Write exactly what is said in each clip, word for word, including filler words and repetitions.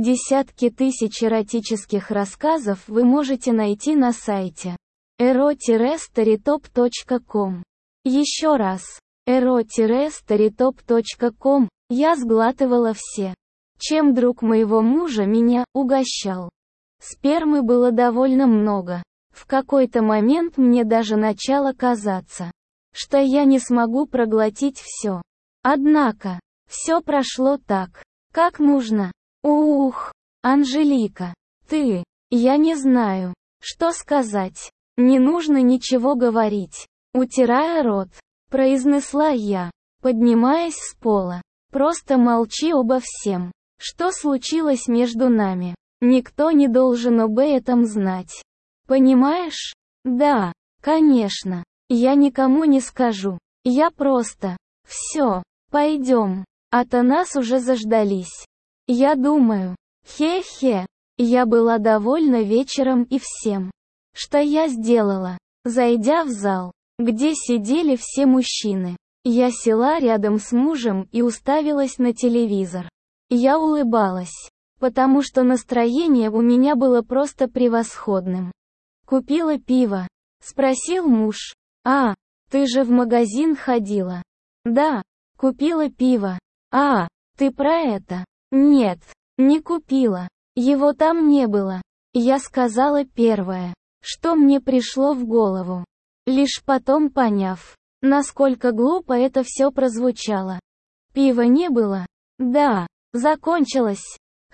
Десятки тысяч эротических рассказов вы можете найти на сайте эро стоrytop точка ком. Еще раз. эро стоrytop точка ком. Я сглатывала все, чем друг моего мужа меня угощал. Спермы было довольно много. В какой-то момент мне даже начало казаться, что я не смогу проглотить все. Однако, все прошло так, как нужно. Ух, Анжелика, ты, я не знаю, что сказать. Не нужно ничего говорить. Утирая рот, произнесла я, поднимаясь с пола. Просто молчи обо всем, что случилось между нами. Никто не должен об этом знать. Понимаешь? Да, конечно. Я никому не скажу. Я просто... Все, пойдем. А-то нас уже заждались. Я думаю. Хе-хе. Я была довольна вечером и всем, что я сделала. Зайдя в зал, где сидели все мужчины, я села рядом с мужем и уставилась на телевизор. Я улыбалась, потому что настроение у меня было просто превосходным. «Купила пиво?» — спросил муж. «А, ты же в магазин ходила?» «Да, купила пиво». «А, ты про это?» «Нет, не купила. Его там не было». Я сказала первое, что мне пришло в голову, лишь потом поняв, насколько глупо это все прозвучало. Пива не было? Да, закончилось.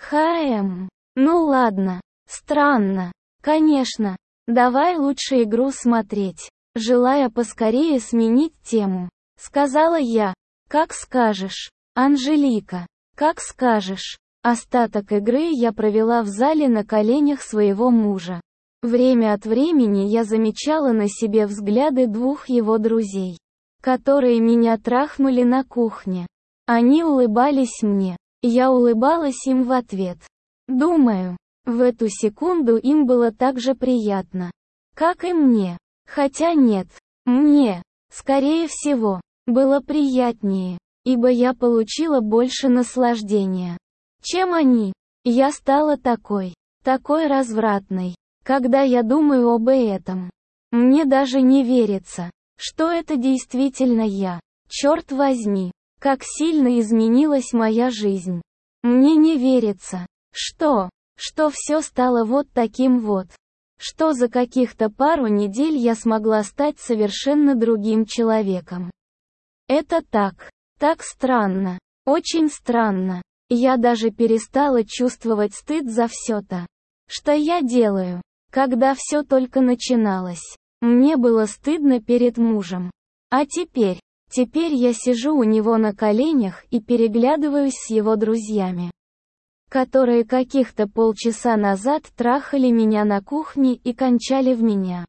Хм, ну ладно, странно. Конечно, давай лучше игру смотреть. Желая поскорее сменить тему, сказала я. Как скажешь, Анжелика, как скажешь. Остаток игры я провела в зале на коленях своего мужа. Время от времени я замечала на себе взгляды двух его друзей, которые меня трахнули на кухне. Они улыбались мне, я улыбалась им в ответ. Думаю, в эту секунду им было так же приятно, как и мне. Хотя нет, мне, скорее всего, было приятнее, ибо я получила больше наслаждения, чем они. Я стала такой, такой развратной. Когда я думаю об этом, мне даже не верится, что это действительно я. Черт возьми, как сильно изменилась моя жизнь. Мне не верится, что, что все стало вот таким вот. Что за каких-то пару недель я смогла стать совершенно другим человеком. Это так, так странно, очень странно. Я даже перестала чувствовать стыд за все то, что я делаю. Когда все только начиналось, мне было стыдно перед мужем. А теперь, теперь я сижу у него на коленях и переглядываюсь с его друзьями, которые каких-то полчаса назад трахали меня на кухне и кончали в меня.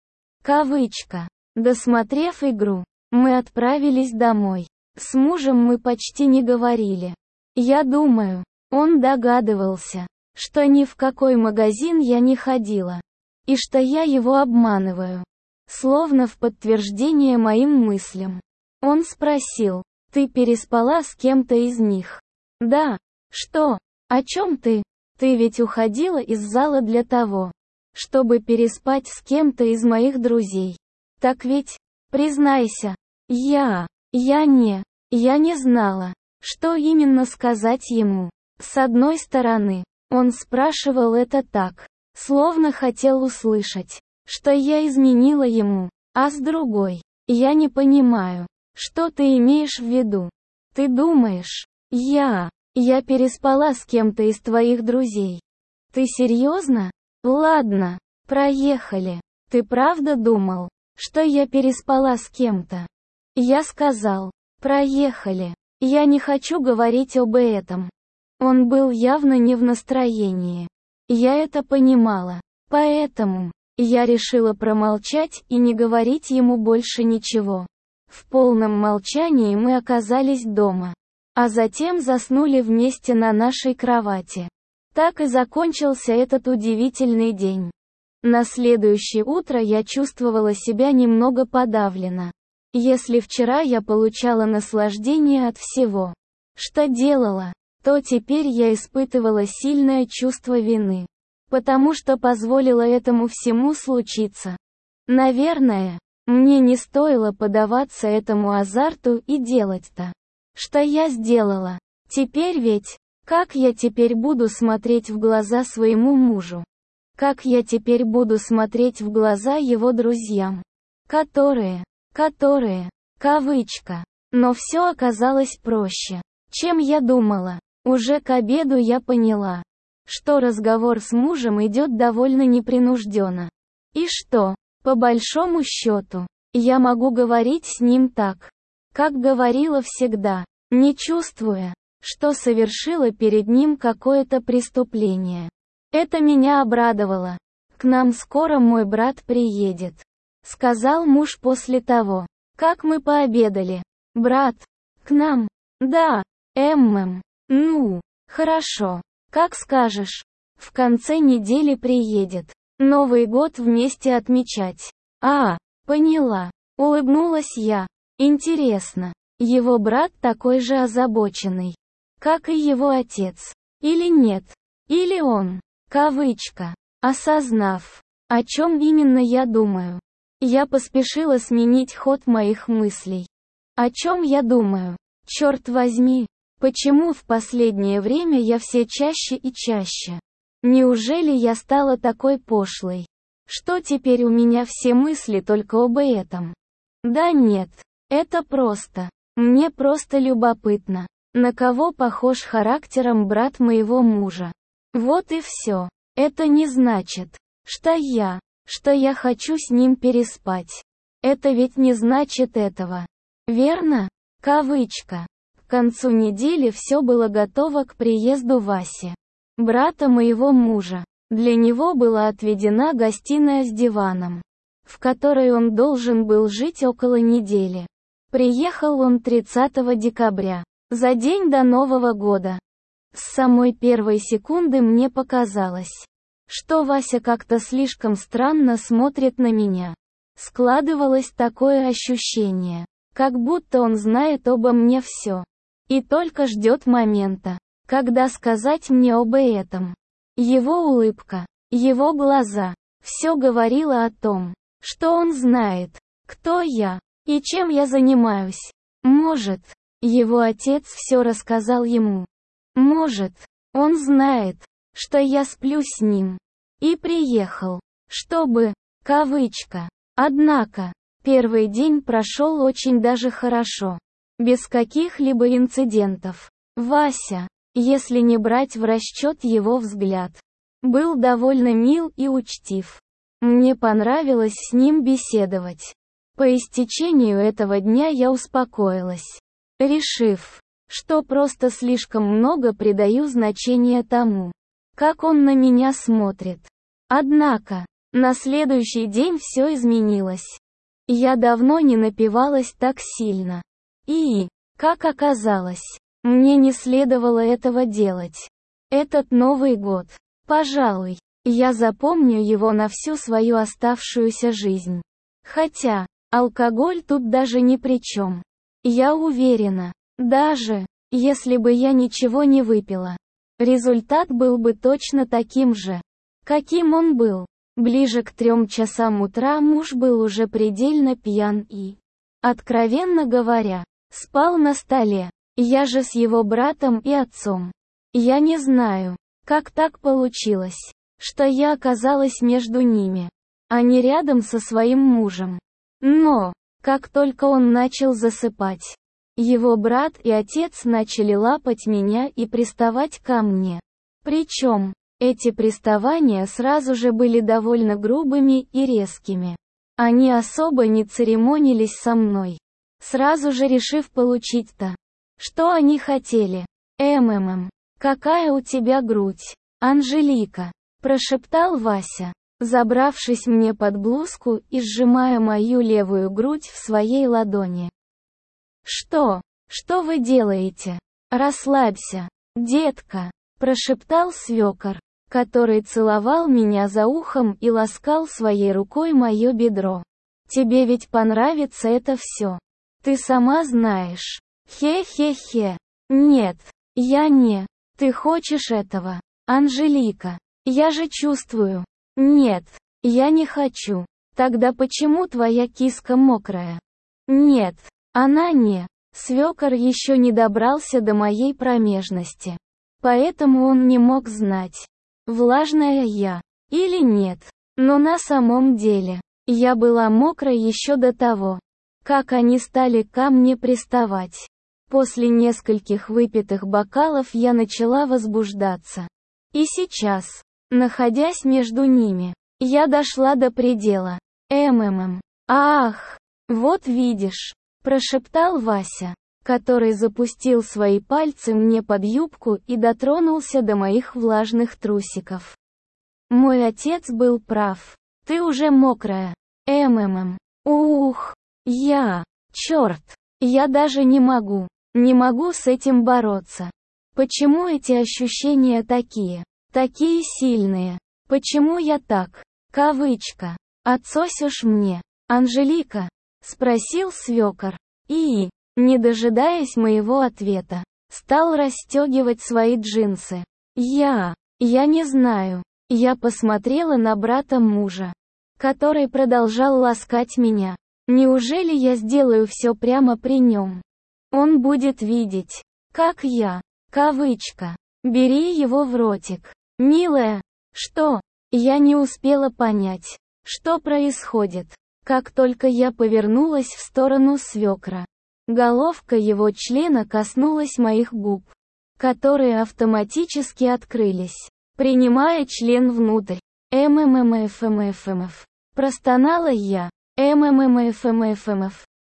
Кавычка. Досмотрев игру, мы отправились домой. С мужем мы почти не говорили. Я думаю, он догадывался, что ни в какой магазин я не ходила, и что я его обманываю. Словно в подтверждение моим мыслям. Он спросил, ты переспала с кем-то из них? Да. Что? О чем ты? Ты ведь уходила из зала для того, чтобы переспать с кем-то из моих друзей. Так ведь? Признайся. Я, я не, я не знала, что именно сказать ему. С одной стороны, он спрашивал это так, словно хотел услышать, что я изменила ему, а с другой, я не понимаю, что ты имеешь в виду. Ты думаешь, я, я переспала с кем-то из твоих друзей? Ты серьезно? Ладно, проехали. Ты правда думал, что я переспала с кем-то? Я сказал, проехали. Я не хочу говорить об этом. Он был явно не в настроении. Я это понимала. Поэтому, я решила промолчать и не говорить ему больше ничего. В полном молчании мы оказались дома. А затем заснули вместе на нашей кровати. Так и закончился этот удивительный день. На следующее утро я чувствовала себя немного подавленно. Если вчера я получала наслаждение от всего, что делала, то теперь я испытывала сильное чувство вины. Потому что позволила этому всему случиться. Наверное, мне не стоило поддаваться этому азарту и делать-то, что я сделала. Теперь ведь, как я теперь буду смотреть в глаза своему мужу? Как я теперь буду смотреть в глаза его друзьям? Которые, которые, кавычка. Но все оказалось проще, чем я думала. Уже к обеду я поняла, что разговор с мужем идет довольно непринужденно. И что, по большому счету, я могу говорить с ним так, как говорила всегда, не чувствуя, что совершила перед ним какое-то преступление. Это меня обрадовало. «К нам скоро мой брат приедет», — сказал муж после того, как мы пообедали. «Брат? К нам? Да, эммэм. Ну, хорошо. Как скажешь. В конце недели приедет. Новый год вместе отмечать». «А, поняла», — улыбнулась я. «Интересно, его брат такой же озабоченный, как и его отец? Или нет? Или он, кавычка, осознав, о чем именно я думаю?» Я поспешила сменить ход моих мыслей. О чем я думаю? Черт возьми, почему в последнее время я все чаще и чаще? Неужели я стала такой пошлой, что теперь у меня все мысли только об этом? Да нет, это просто. Мне просто любопытно, на кого похож характером брат моего мужа. Вот и все. Это не значит, что я, что я хочу с ним переспать. Это ведь не значит этого. Верно? Кавычка. К концу недели все было готово к приезду Васи, брата моего мужа. Для него была отведена гостиная с диваном, в которой он должен был жить около недели. Приехал он тридцатого декабря, за день до Нового года. С самой первой секунды мне показалось, что Вася как-то слишком странно смотрит на меня. Складывалось такое ощущение, как будто он знает обо мне все. И только ждет момента, когда сказать мне об этом. Его улыбка, его глаза, все говорило о том, что он знает, кто я, и чем я занимаюсь. Может, его отец все рассказал ему. Может, он знает, что я сплю с ним. И приехал, чтобы, кавычка. Однако, первый день прошел очень даже хорошо. Без каких-либо инцидентов. Вася, если не брать в расчет его взгляд, был довольно мил и учтив. Мне понравилось с ним беседовать. По истечению этого дня я успокоилась, решив, что просто слишком много придаю значения тому, как он на меня смотрит. Однако, на следующий день все изменилось. Я давно не напивалась так сильно. И, как оказалось, мне не следовало этого делать. Этот Новый год, пожалуй, я запомню его на всю свою оставшуюся жизнь. Хотя, алкоголь тут даже ни при чем. Я уверена, даже, если бы я ничего не выпила, результат был бы точно таким же, каким он был. Ближе к трем часам утра муж был уже предельно пьян и, откровенно говоря, спал на столе. Я же с его братом и отцом. Я не знаю, как так получилось, что я оказалась между ними, а не рядом со своим мужем. Но, как только он начал засыпать, его брат и отец начали лапать меня и приставать ко мне. Причем, эти приставания сразу же были довольно грубыми и резкими. Они особо не церемонились со мной, сразу же решив получить то, что они хотели. «Ммм, какая у тебя грудь, Анжелика», – прошептал Вася, забравшись мне под блузку и сжимая мою левую грудь в своей ладони. «Что? Что вы делаете? Расслабься, детка», – прошептал свекор, который целовал меня за ухом и ласкал своей рукой мое бедро. «Тебе ведь понравится это все. Ты сама знаешь». «Хе-хе-хе. Нет, я не. Ты хочешь этого? Анжелика. Я же чувствую. Нет, я не хочу. Тогда почему твоя киска мокрая? Нет, она не. Свекор еще не добрался до моей промежности. Поэтому он не мог знать, влажная я или нет. Но на самом деле, я была мокрой еще до того, как они стали ко мне приставать. После нескольких выпитых бокалов я начала возбуждаться. И сейчас, находясь между ними, я дошла до предела. МММ. Ах, вот видишь, прошептал Вася, который запустил свои пальцы мне под юбку и дотронулся до моих влажных трусиков. Мой отец был прав. Ты уже мокрая. МММ. Ух, я, черт, я даже не могу, не могу с этим бороться. Почему эти ощущения такие, такие сильные? Почему я так, кавычка, отсосешь мне, Анжелика? Спросил свекор. И, не дожидаясь моего ответа, стал расстегивать свои джинсы. Я, я не знаю. Я посмотрела на брата мужа, который продолжал ласкать меня. Неужели я сделаю все прямо при нем? Он будет видеть, как я, кавычка, бери его в ротик. Милая, что? Я не успела понять, что происходит. Как только я повернулась в сторону свекра, головка его члена коснулась моих губ, которые автоматически открылись, принимая член внутрь. МММФМФМФ. Простонала я. МММФМФМФ.